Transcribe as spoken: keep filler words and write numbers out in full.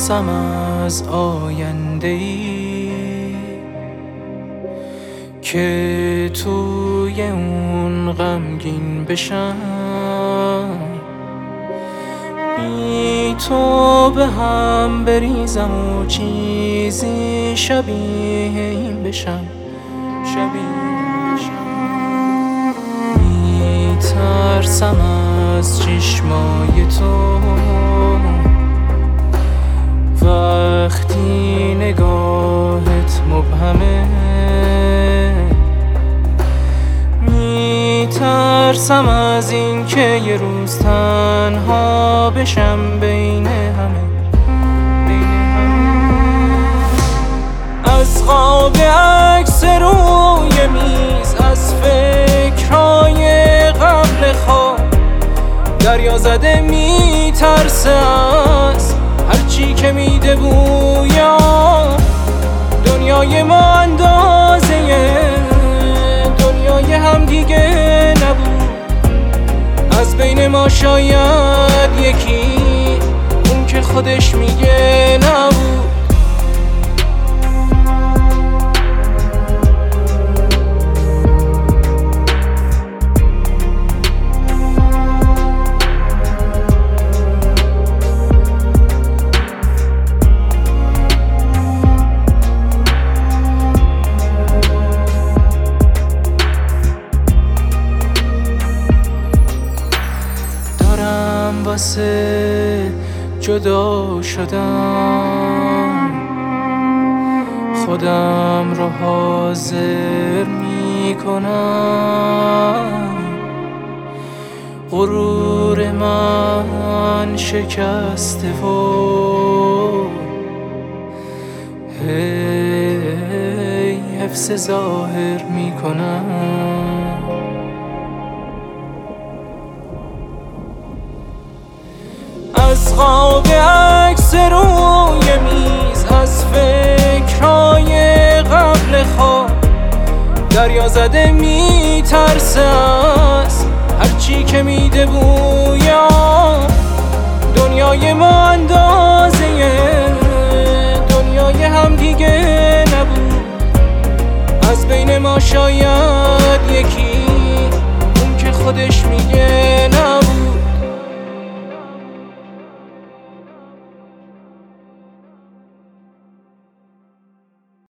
میترسم از آینده‌ای که توی اون غمگین بشم، بی تو به هم بریزم و چیزی شبیه این بشم، شبیه بشم. میترسم از چشمای تو وقتی نگاهت مبهمه، میترسم از این که یه روز تنها بشم بین همه، بین همه. از خواب عکس روی میز، از فکرهای قبل خواب، دریا زده میترسه از هرچی که میده بویا. دنیای ما اندازه دنیای هم دیگه نبود، از بین ما شاید یکی اون که خودش میگه نبود. واسه جدا شدم خودم رو حاضر میکنم، غرور من شکسته و هی حفظ ظاهر میکنم. از خواب عکس روی میز، از فکرهای قبل خواب، دریا زده میترسه از هرچی که میده بویا. دنیای ما اندازه دنیای هم دیگه نبود، از بین ما شاید